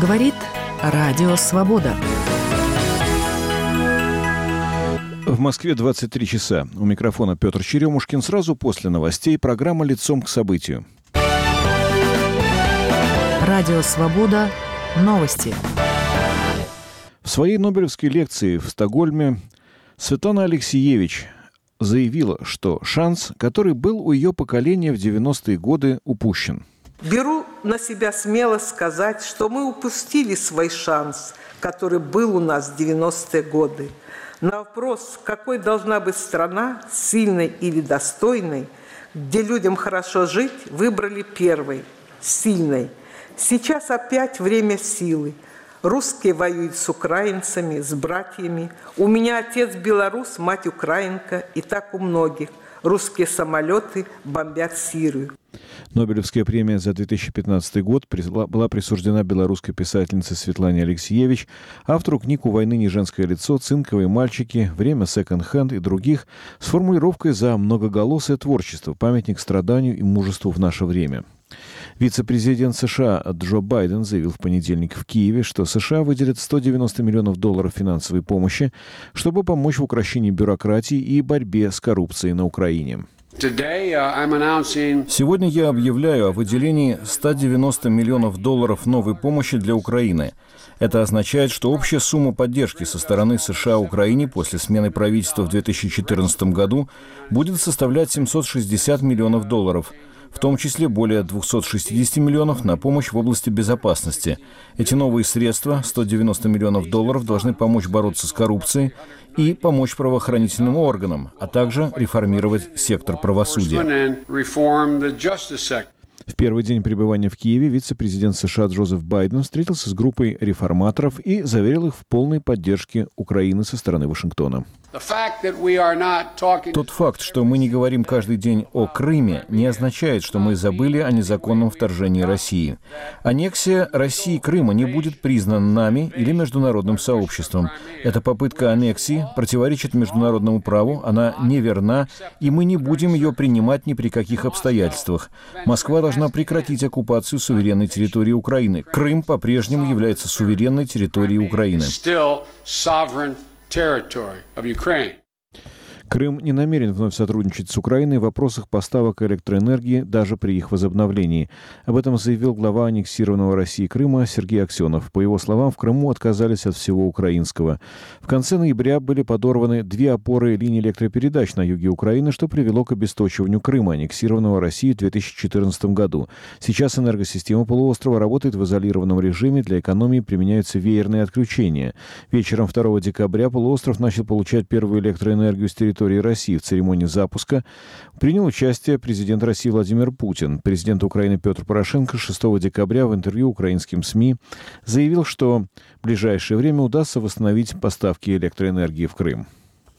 говорит Радио Свобода. В Москве 23 часа. У микрофона Петр Черемушкин. Сразу после новостей программа «Лицом к событию». Радио Свобода. Новости. В своей нобелевской лекции в Стокгольме Светлана Алексиевич заявила, что шанс, который был у ее поколения в 90-е годы, упущен. Беру на себя смелость сказать, что мы упустили свой шанс, который был у нас в 90-е годы. На вопрос, какой должна быть страна, сильной или достойной, где людям хорошо жить, выбрали первый – сильной. Сейчас опять время силы. Русские воюют с украинцами, с братьями. У меня отец белорус, мать украинка, и так у многих. Русские самолеты бомбят Сирию. Нобелевская премия за 2015 год была присуждена белорусской писательнице Светлане Алексиевич, автору книг «У войны не женское лицо», «Цинковые мальчики», «Время секонд-хенд» и других, с формулировкой «За многоголосое творчество. Памятник страданию и мужеству в наше время». Вице-президент США Джо Байден заявил в понедельник в Киеве, что США выделят $190 миллионов финансовой помощи, чтобы помочь в укрощении бюрократии и борьбе с коррупцией на Украине. Сегодня я объявляю о выделении $190 миллионов новой помощи для Украины. Это означает, что общая сумма поддержки со стороны США Украине после смены правительства в 2014 году будет составлять $760 миллионов, в том числе более $260 миллионов на помощь в области безопасности. Эти новые средства, $190 миллионов, должны помочь бороться с коррупцией и помочь правоохранительным органам, а также реформировать сектор правосудия. В первый день пребывания в Киеве вице-президент США Джозеф Байден встретился с группой реформаторов и заверил их в полной поддержке Украины со стороны Вашингтона. Тот факт, что мы не говорим каждый день о Крыме, не означает, что мы забыли о незаконном вторжении России. Аннексия России Крыма не будет признана нами или международным сообществом. Эта попытка аннексии противоречит международному праву, она неверна, и мы не будем ее принимать ни при каких обстоятельствах. Москва должна прекратить оккупацию суверенной территории Украины. Крым по-прежнему является суверенной территорией Украины. Крым не намерен вновь сотрудничать с Украиной в вопросах поставок электроэнергии даже при их возобновлении. Об этом заявил глава аннексированного Россией Крыма Сергей Аксенов. По его словам, в Крыму отказались от всего украинского. В конце ноября были подорваны 2 опоры линий электропередач на юге Украины, что привело к обесточиванию Крыма, аннексированного Россией в 2014 году. Сейчас энергосистема полуострова работает в изолированном режиме. Для экономии применяются веерные отключения. Вечером 2 декабря полуостров начал получать первую электроэнергию с территории России. В церемонии запуска принял участие президент России Владимир Путин. Президент Украины Петр Порошенко 6 декабря в интервью украинским СМИ заявил, что в ближайшее время удастся восстановить поставки электроэнергии в Крым.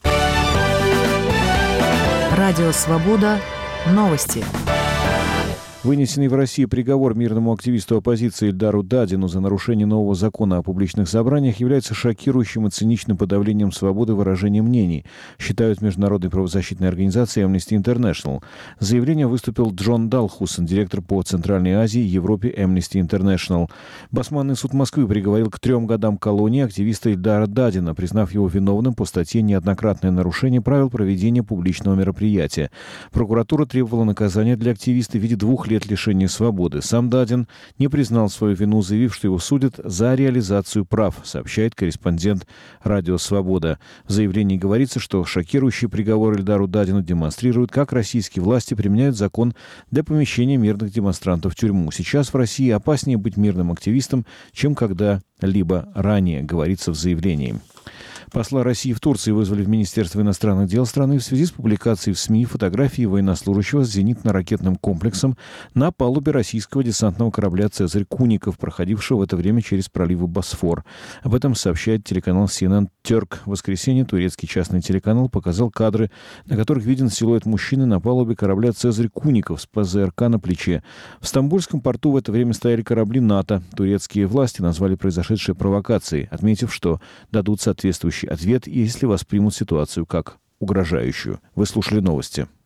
Радио Свобода. Новости. Вынесенный в России приговор мирному активисту оппозиции Эльдару Дадину за нарушение нового закона о публичных собраниях является шокирующим и циничным подавлением свободы выражения мнений, считают международной правозащитной организации Amnesty International. С заявлением выступил Джон Далхусон, директор по Центральной Азии и Европе Amnesty International. Басманный суд Москвы приговорил к 3 годам колонии активиста Эльдара Дадина, признав его виновным по статье «Неоднократное нарушение правил проведения публичного мероприятия». Прокуратура требовала наказания для активиста в виде 2 лет лишения свободы. Сам Дадин не признал свою вину, заявив, что его судят за реализацию прав, сообщает корреспондент «Радио Свобода». В заявлении говорится, что шокирующий приговор Эльдару Дадину демонстрирует, как российские власти применяют закон для помещения мирных демонстрантов в тюрьму. Сейчас в России опаснее быть мирным активистом, чем когда-либо ранее, говорится в заявлении. Посла России в Турции вызвали в Министерство иностранных дел страны в связи с публикацией в СМИ фотографии военнослужащего с зенитно-ракетным комплексом на палубе российского десантного корабля «Цезарь Куников», проходившего в это время через проливы Босфор. Об этом сообщает телеканал CNN Turk. В воскресенье турецкий частный телеканал показал кадры, на которых виден силуэт мужчины на палубе корабля «Цезарь Куников» с ПЗРК на плече. В Стамбульском порту в это время стояли корабли НАТО. Турецкие власти назвали произошедшее провокацией, отметив, что дадут соответствующий ответ, если воспримут ситуацию как угрожающую. Вы слушали новости.